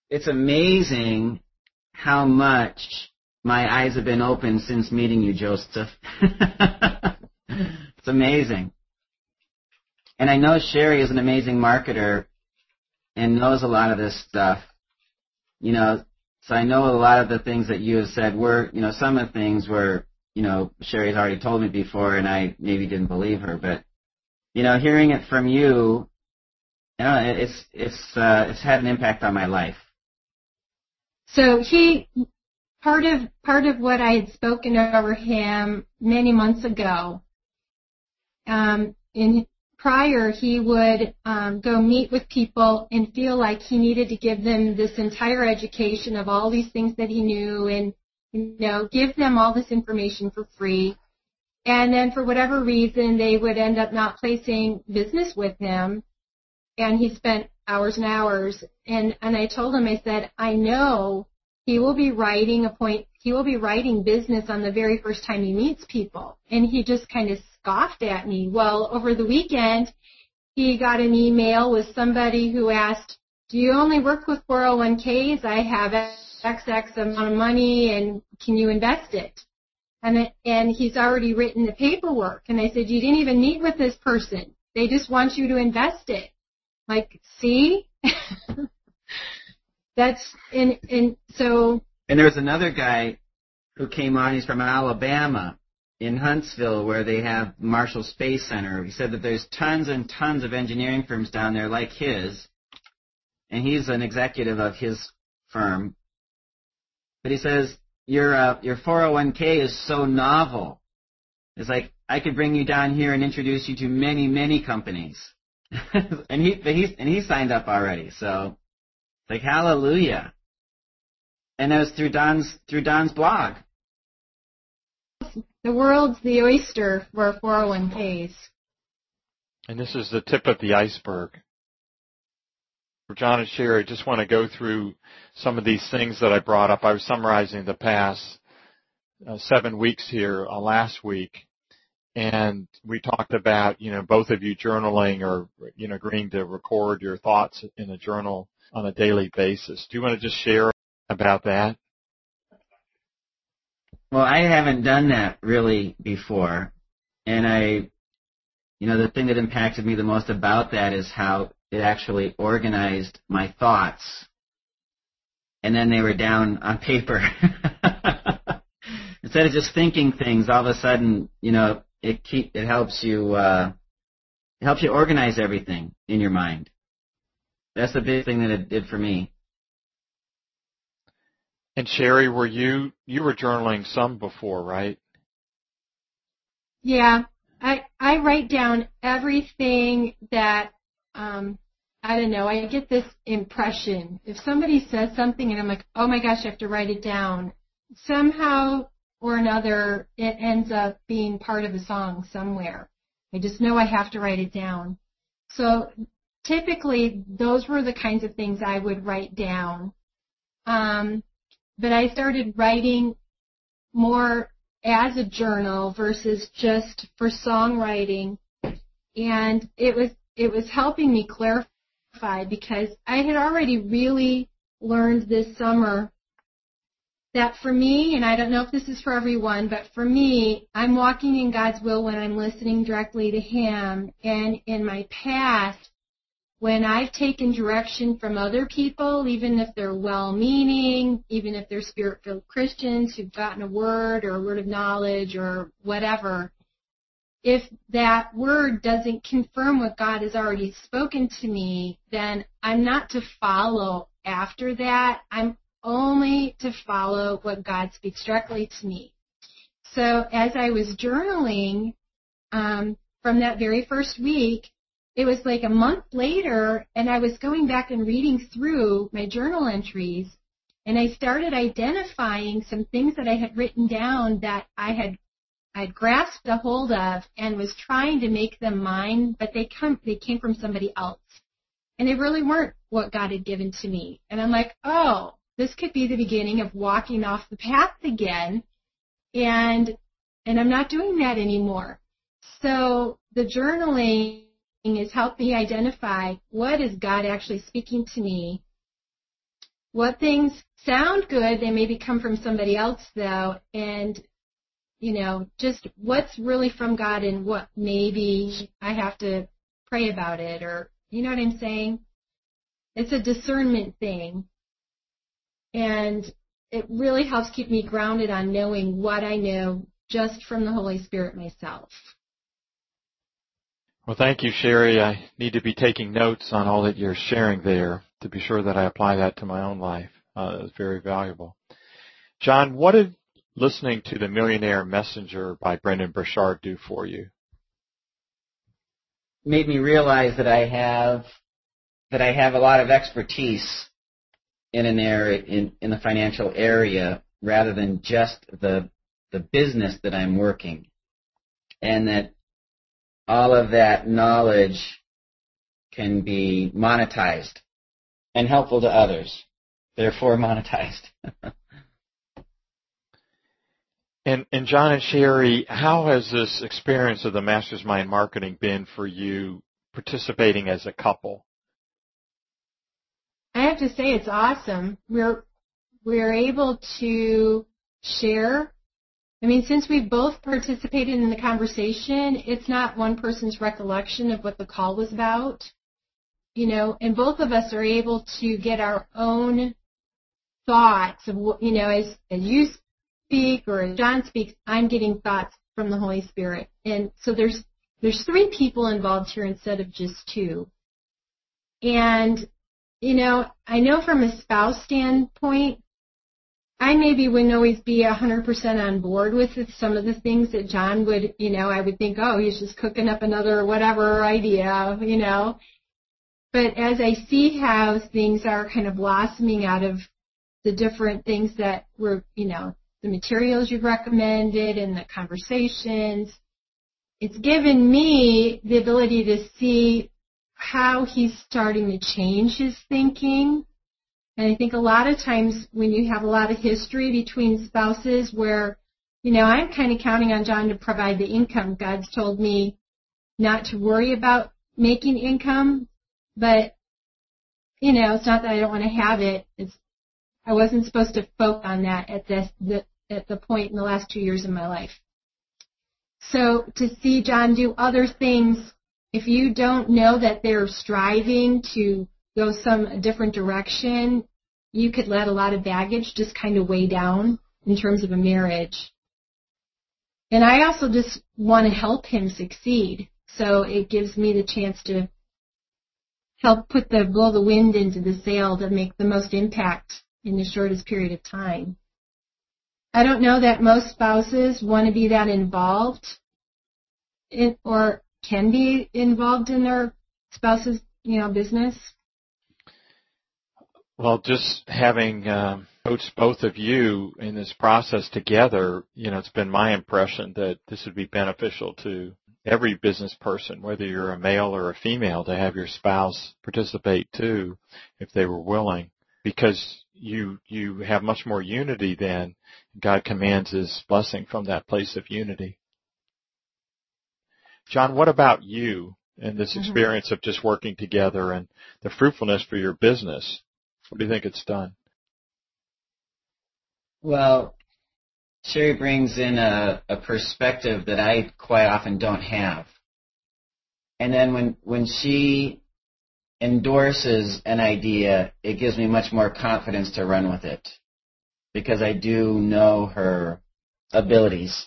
it's amazing how much my eyes have been opened since meeting you, Joseph. It's amazing. And I know Sherry is an amazing marketer and knows a lot of this stuff. You know, so I know a lot of the things that you have said were, you know, some of the things were, you know, Sherry's already told me before and I maybe didn't believe her. But, you know, hearing it from you, you know, it's had an impact on my life. So part of what I had spoken over him many months ago, prior he would go meet with people and feel like he needed to give them this entire education of all these things that he knew and, you know, give them all this information for free. And then for whatever reason, they would end up not placing business with him. And he spent hours and hours. And I told him, I said, I know he will be writing business on the very first time he meets people. And he just kind of scoffed at me. Well, over the weekend, he got an email with somebody who asked, do you only work with 401ks? I have XX amount of money, and can you invest it? And he's already written the paperwork. And I said, you didn't even meet with this person. They just want you to invest it. Like, see? And there was another guy who came on. He's from Alabama, in Huntsville, where they have Marshall Space Center. He said that there's tons and tons of engineering firms down there like his, and he's an executive of his firm. But he says, your 401k is so novel. It's like, I could bring you down here and introduce you to many, many companies. and he signed up already. So, like, hallelujah. And it was through Don's blog. The world's the oyster for 401ks. And this is the tip of the iceberg. For John and Sherry, I just want to go through some of these things that I brought up. I was summarizing the past 7 weeks here last week. And we talked about, you know, both of you journaling or, you know, agreeing to record your thoughts in a journal on a daily basis. Do you want to just share about that? Well, I haven't done that really before. And the thing that impacted me the most about that is how it actually organized my thoughts. And then they were down on paper. Instead of just thinking things, all of a sudden, you know, it helps you organize everything in your mind. That's the big thing that it did for me. And Sherry, you were journaling some before, right? Yeah, I write down everything that I don't know. I get this impression if somebody says something and I'm like, oh my gosh, I have to write it down. Somehow or another, it ends up being part of a song somewhere. I just know I have to write it down. So typically, those were the kinds of things I would write down. But I started writing more as a journal versus just for songwriting. And it was helping me clarify because I had already really learned this summer that for me, and I don't know if this is for everyone, but for me, I'm walking in God's will when I'm listening directly to Him. And in my past, when I've taken direction from other people, even if they're well-meaning, even if they're Spirit-filled Christians who've gotten a word or a word of knowledge or whatever, if that word doesn't confirm what God has already spoken to me, then I'm not to follow after that. I'm only to follow what God speaks directly to me. So as I was journaling from that very first week, it was like a month later, and I was going back and reading through my journal entries, and I started identifying some things that I had written down that I'd grasped a hold of and was trying to make them mine, but they came from somebody else. And they really weren't what God had given to me. And I'm like, oh, this could be the beginning of walking off the path again, and I'm not doing that anymore. So the journaling has helped me identify what is God actually speaking to me. what things sound good, they maybe come from somebody else, though, and, just what's really from God and what maybe I have to pray about it, or, you know what I'm saying? It's a discernment thing, and it really helps keep me grounded on knowing what I know just from the Holy Spirit myself. Well, thank you, Sherry. I need to be taking notes on all that you're sharing there to be sure that I apply that to my own life. It's very valuable. John, what did listening to The Millionaire Messenger by Brendon Burchard do for you? Made me realize that I have a lot of expertise in an area in the financial area rather than just the business that I'm working, and that all of that knowledge can be monetized and helpful to others, therefore monetized. And John and Sherry, how has this experience of the Master's Mind Marketing been for you participating as a couple? I have to say it's awesome. We're able to share. I mean, since we've both participated in the conversation, it's not one person's recollection of what the call was about, and both of us are able to get our own thoughts of, as you speak or as John speaks, I'm getting thoughts from the Holy Spirit. And so there's 3 people involved here instead of just 2. And, I know from a spouse standpoint, I maybe wouldn't always be 100% on board with some of the things that John would, I would think, oh, he's just cooking up another whatever idea, But as I see how things are kind of blossoming out of the different things that were, the materials you've recommended and the conversations, it's given me the ability to see how he's starting to change his thinking. And I think a lot of times when you have a lot of history between spouses where, I'm kind of counting on John to provide the income. God's told me not to worry about making income, but, it's not that I don't want to have it. I wasn't supposed to focus on that at the point in the last 2 years of my life. So to see John do other things, if you don't know that they're striving to go some different direction, you could let a lot of baggage just kind of weigh down in terms of a marriage. And I also just want to help him succeed. So it gives me the chance to help blow the wind into the sail to make the most impact in the shortest period of time. I don't know that most spouses want to be that involved or can be involved in their spouse's, business. Well, just having coached both of you in this process together, it's been my impression that this would be beneficial to every business person, whether you're a male or a female, to have your spouse participate too, if they were willing, because you have much more unity then. God commands His blessing from that place of unity. John, what about you and this experience of just working together and the fruitfulness for your business? What do you think it's done? Well, Sherry brings in a perspective that I quite often don't have. And then when she endorses an idea, it gives me much more confidence to run with it because I do know her abilities.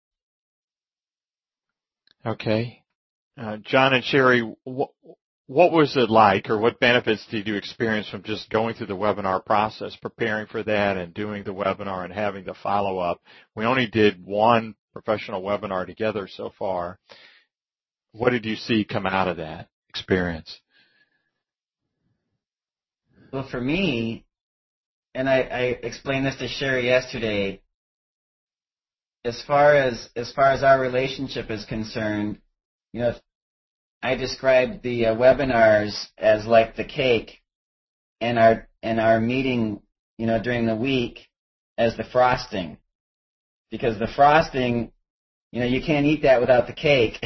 Okay. John and Sherry, what was it like, or what benefits did you experience from just going through the webinar process, preparing for that and doing the webinar and having the follow-up? We only did one professional webinar together so far. What did you see come out of that experience? Well, for me, and I explained this to Sherry yesterday, as far as our relationship is concerned, I described the webinars as like the cake, and our meeting, during the week as the frosting, because the frosting, you can't eat that without the cake.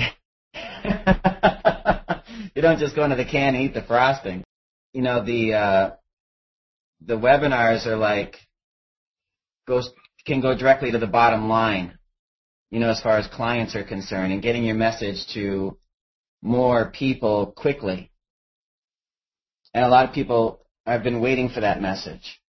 You don't just go into the can and eat the frosting. The the webinars are like, can go directly to the bottom line, as far as clients are concerned, and getting your message to more people quickly. And a lot of people have been waiting for that message.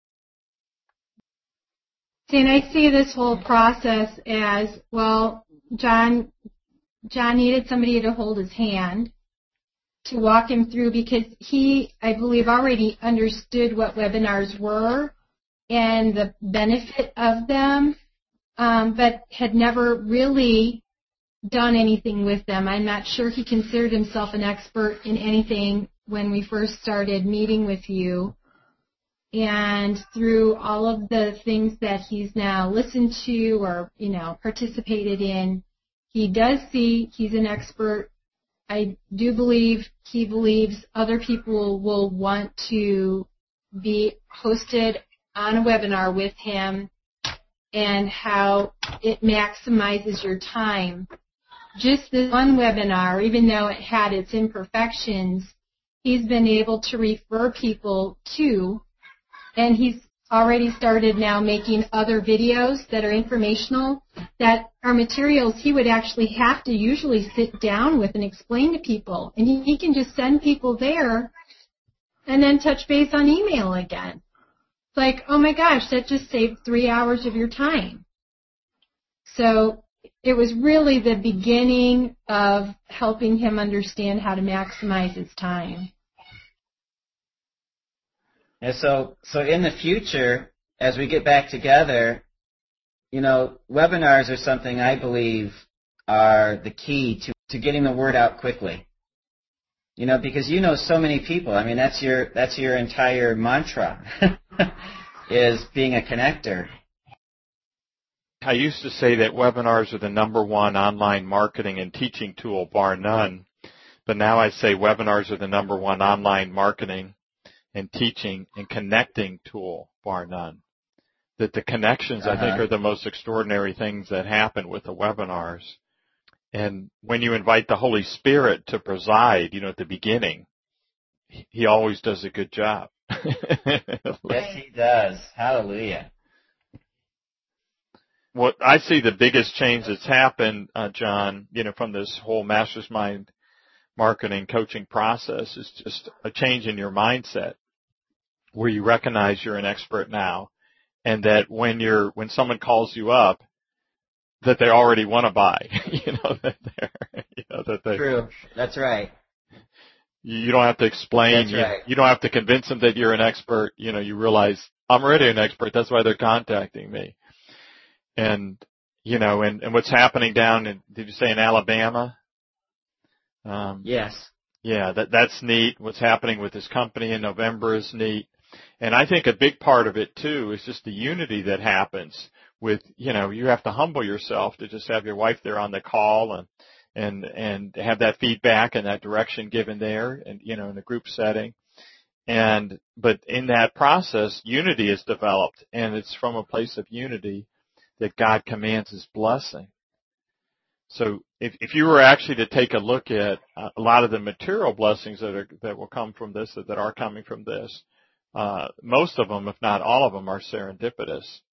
See, and I see this whole process as, well, John needed somebody to hold his hand, to walk him through, because he, I believe, already understood what webinars were and the benefit of them, but had never really done anything with them. I'm not sure he considered himself an expert in anything when we first started meeting with you. And through all of the things that he's now listened to or, participated in, he does see he's an expert. I do believe he believes other people will want to be hosted on a webinar with him, and how it maximizes your time. Just this one webinar, even though it had its imperfections, he's been able to refer people to, and he's already started now making other videos that are informational, that are materials he would actually have to usually sit down with and explain to people. And he can just send people there and then touch base on email again. It's like, oh my gosh, that just saved 3 hours of your time. So it was really the beginning of helping him understand how to maximize his time. And so in the future, as we get back together, webinars are something I believe are the key to getting the word out quickly. Because so many people. I mean, that's your entire mantra is being a connector. I used to say that webinars are the number one online marketing and teaching tool, bar none. But now I say webinars are the number one online marketing and teaching and connecting tool, bar none. That the connections, I think, are the most extraordinary things that happen with the webinars. And when you invite the Holy Spirit to preside, at the beginning, he always does a good job. Yes, he does. Hallelujah. What I see the biggest change that's happened, John, from this whole Master's Mind marketing coaching process is just a change in your mindset, where you recognize you're an expert now, and that when someone calls you up, that they already want to buy, True. That's right. You don't have to explain. That's right. You don't have to convince them that you're an expert. You realize I'm already an expert. That's why they're contacting me. And what's happening down in, did you say in Alabama? Yes. Yeah, that's neat. What's happening with this company in November is neat. And I think a big part of it too is just the unity that happens with, you have to humble yourself to just have your wife there on the call and have that feedback and that direction given there and, in a group setting. But in that process, unity is developed, and it's from a place of unity that God commands His blessing. So if you were actually to take a look at a lot of the material blessings that will come from this, that are coming from this, most of them, if not all of them, are serendipitous.